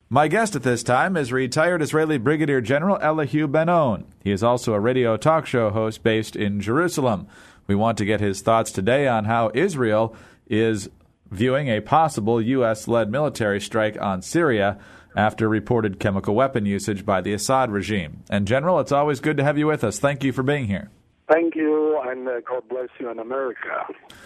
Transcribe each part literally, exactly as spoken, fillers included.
My guest at this time is retired Israeli Brigadier General Elihu Ben-On. He is also a radio talk show host based in Jerusalem. We want to get his thoughts today on how Israel is viewing a possible U S-led military strike on Syria after reported chemical weapon usage by the Assad regime. And, General, it's always good to have you with us. Thank you for being here. Thank you, and uh, God bless you in America.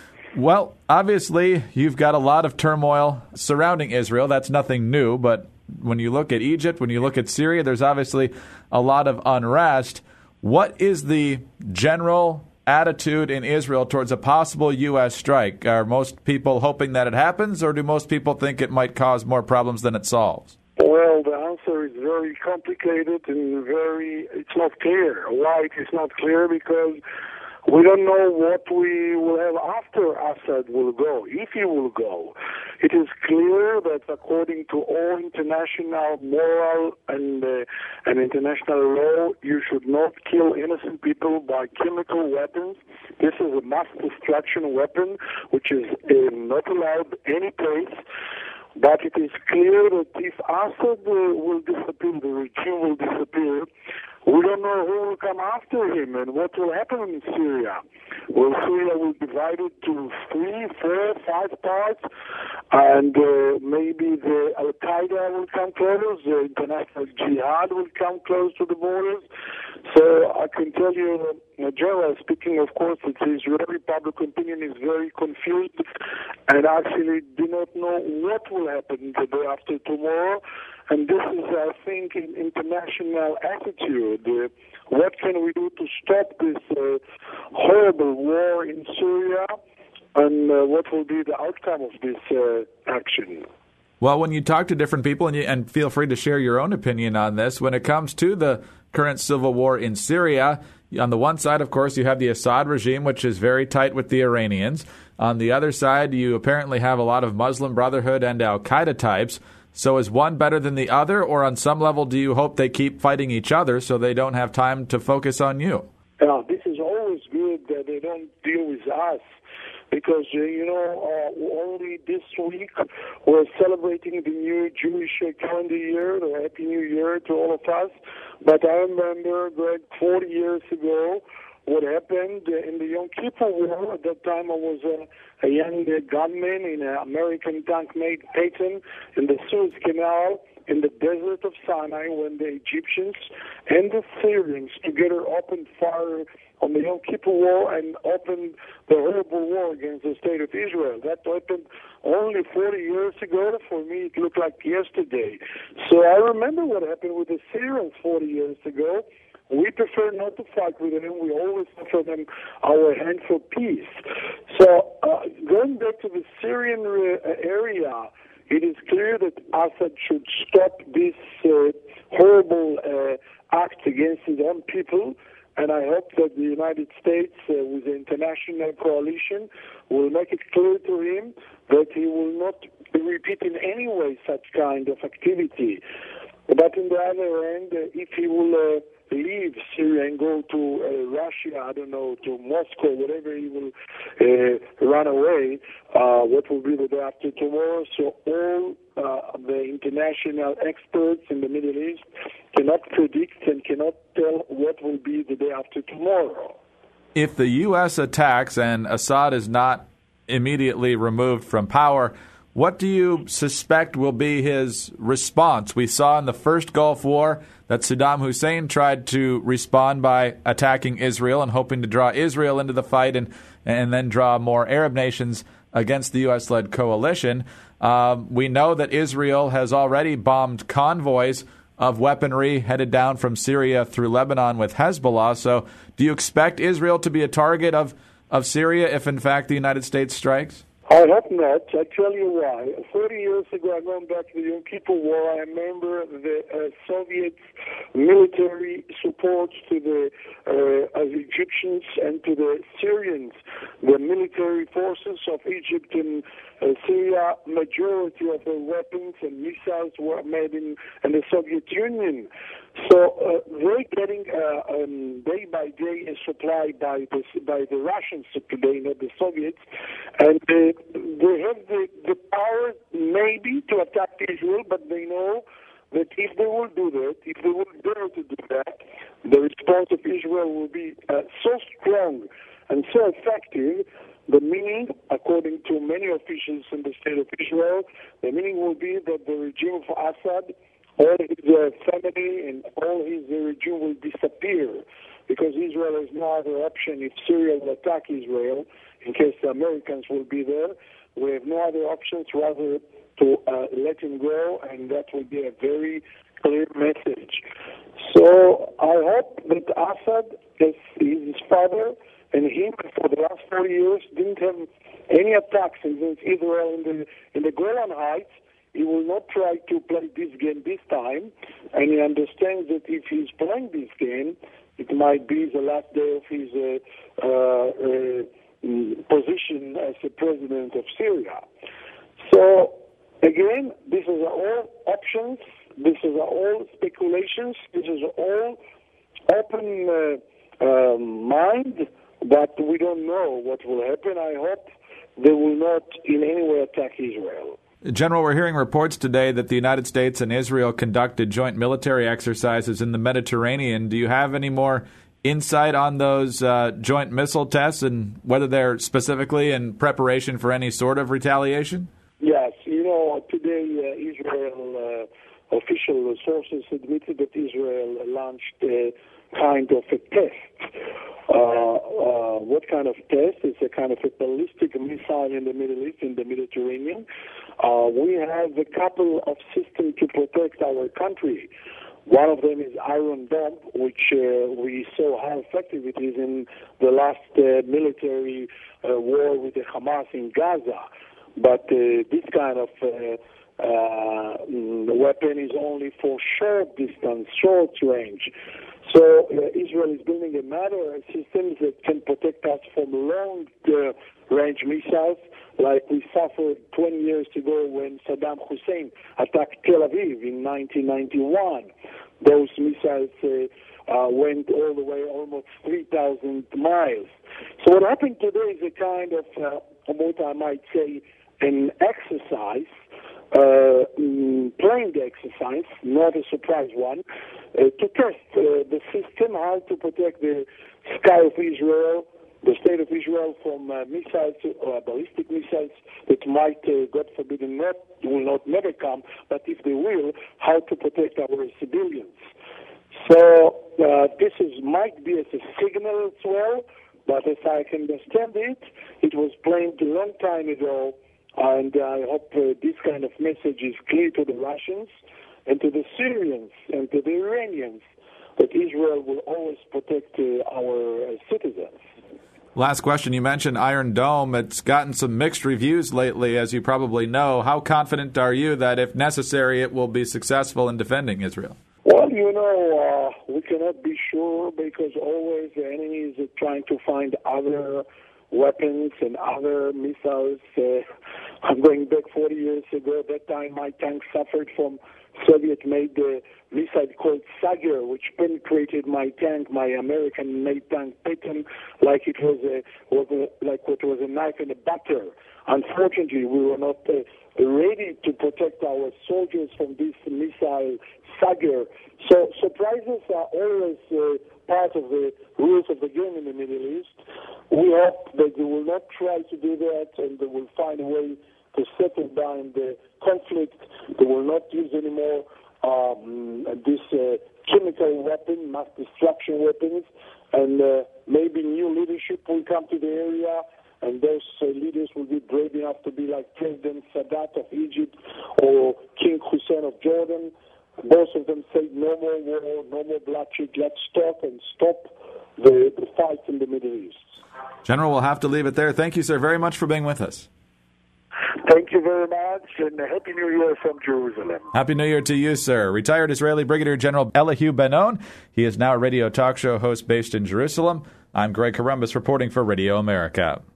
Well, obviously, you've got a lot of turmoil surrounding Israel. That's nothing new, but when you look at Egypt, when you look at Syria, there's obviously a lot of unrest. What is the general attitude in Israel towards a possible U S strike? Are most people hoping that it happens, or do most people think it might cause more problems than it solves? Well, the answer is very complicated and very, it's not clear. Why it is not clear? Because we don't know what we will have after Assad will go, if he will go. It is clear that according to all international moral and uh, and international law, you should not kill innocent people by chemical weapons. This is a mass destruction weapon, which is uh, not allowed any place. But it is clear that if Assad uh, will disappear, the regime will disappear, we don't know who will come after him and what will happen in Syria. Well, Syria will be divided to three, four, five parts, and uh, maybe the Al-Qaeda will come close, the international jihad will come close to the borders. So I can tell you, uh, generally speaking, of course, that the Israeli public opinion is very confused and actually do not know what will happen the day after tomorrow. And this is, I think, an international attitude. Uh, what can we do to stop this uh, horrible war in Syria, and uh, what will be the outcome of this uh, action? Well, when you talk to different people, and, you, and feel free to share your own opinion on this, when it comes to the current civil war in Syria, on the one side, of course, you have the Assad regime, which is very tight with the Iranians. On the other side, you apparently have a lot of Muslim Brotherhood and Al-Qaeda types. So is one better than the other, or on some level do you hope they keep fighting each other so they don't have time to focus on you? Yeah, this is always good that they don't deal with us, because, uh, you know, uh, only this week we're celebrating the new Jewish calendar year, the Happy New Year to all of us. But I remember, Greg, forty years ago, what happened in the Yom Kippur War. At that time, I was a, a young gunman in an American tank made Patton in the Suez Canal in the desert of Sinai, when the Egyptians and the Syrians together opened fire on the Yom Kippur War and opened the horrible war against the state of Israel. That happened only forty years ago. For me, it looked like yesterday. So I remember what happened with the Syrians forty years ago. We prefer not to fight with them. We always offer them our hand for peace. So uh, going back to the Syrian uh, area, it is clear that Assad should stop this uh, horrible uh, act against his own people. And I hope that the United States, uh, with the international coalition, will make it clear to him that he will not repeat in any way such kind of activity. But on the other hand, uh, if he will uh, leave Syria and go to uh, Russia, I don't know, to Moscow, whatever he will uh, run away, uh, what will be the day after tomorrow. So all uh, the international experts in the Middle East cannot predict and cannot tell what will be the day after tomorrow. If the U S attacks and Assad is not immediately removed from power, what do you suspect will be his response? We saw in the first Gulf War that Saddam Hussein tried to respond by attacking Israel and hoping to draw Israel into the fight and, and then draw more Arab nations against the U S-led coalition. Um, we know that Israel has already bombed convoys of weaponry headed down from Syria through Lebanon with Hezbollah. So do you expect Israel to be a target of, of Syria if, in fact, the United States strikes? I hope not. I tell you why. thirty years ago, I'm going back to the Yom Kippur War. I remember the uh, Soviet military support to the uh, as Egyptians and to the Syrians. The military forces of Egypt and uh, Syria, majority of the weapons and missiles were made in, in the Soviet Union. So uh, they're getting uh, um, day by day a supply by the by the Russians today, not the Soviets, and uh, they have the, the power maybe to attack Israel, but they know that if they will do that, if they will dare to do that, the response of Israel will be uh, so strong and so effective. The meaning, according to many officials in the state of Israel, the meaning will be that the regime of Assad, all his uh, family and all his uh, regime will disappear, because Israel has no other option if Syria will attack Israel, in case the Americans will be there. We have no other options rather to uh, let him go, and that will be a very clear message. So I hope that Assad, as his father, and him for the last four years didn't have any attacks against Israel in the in the Golan Heights. He will not try to play this game this time, and he understands that if he's playing this game, it might be the last day of his uh, uh, uh, position as the president of Syria. So again, this is all options. This is all speculations. This is all open uh, uh, mind. But we don't know what will happen. I hope they will not in any way attack Israel. General, we're hearing reports today that the United States and Israel conducted joint military exercises in the Mediterranean. Do you have any more insight on those uh, joint missile tests and whether they're specifically in preparation for any sort of retaliation? Yes. You know, today uh, Israel uh, official sources admitted that Israel launched a kind of a test. Uh, uh, what kind of test? It's a kind of a ballistic missile in the Middle East, in the Mediterranean. Uh, we have a couple of systems to protect our country. One of them is Iron Dome, which uh, we saw how effective it is in the last uh, military uh, war with the Hamas in Gaza. But uh, this kind of uh, uh, weapon is only for short distance, short range. So uh, Israel is building another system that can protect us from long-range uh, missiles, like we suffered twenty years ago when Saddam Hussein attacked Tel Aviv in nineteen ninety-one. Those missiles uh, uh, went all the way almost three thousand miles. So what happened today is a kind of, uh, what I might say, an exercise, uh, planned exercise, not a surprise one, uh, to test uh, the system, how to protect the sky of Israel, the state of Israel from uh, missiles, uh, ballistic missiles that might, uh, God forbid, not will not never come, but if they will, how to protect our civilians. So uh, this is might be as a signal as well, but as I can understand it, it was planned a long time ago, and I hope uh, this kind of message is clear to the Russians and to the Syrians and to the Iranians that Israel will always protect uh, our uh, citizens. Last question. You mentioned Iron Dome. It's gotten some mixed reviews lately, as you probably know. How confident are you that, if necessary, it will be successful in defending Israel? Well, you know, uh, we cannot be sure because always the enemy is trying to find other weapons and other missiles. Uh, I'm going back forty years ago. At that time, my tank suffered from Soviet-made uh, missile called Sager, which penetrated my tank, my American-made tank Patton, like it was a, was a like it was a knife in a butter. Unfortunately, we were not uh, ready to protect our soldiers from this missile Sager. So surprises are always uh, part of the rules of the game in the Middle East. We hope that they will not try to do that, and they will find a way to settle down the conflict. They will not use anymore um, this uh, chemical weapon, mass destruction weapons, and uh, maybe new leadership will come to the area, and those uh, leaders will be brave enough to be like President Sadat of Egypt or King Hussein of Jordan. Both of them say no more war, no more bloodshed, let's stop and stop the, the fight in the Middle East. General, we'll have to leave it there. Thank you, sir, very much for being with us. Thank you very much, and Happy New Year from Jerusalem. Happy New Year to you, sir. Retired Israeli Brigadier General Elihu Ben-On. He is now a radio talk show host based in Jerusalem. I'm Greg Corombos reporting for Radio America.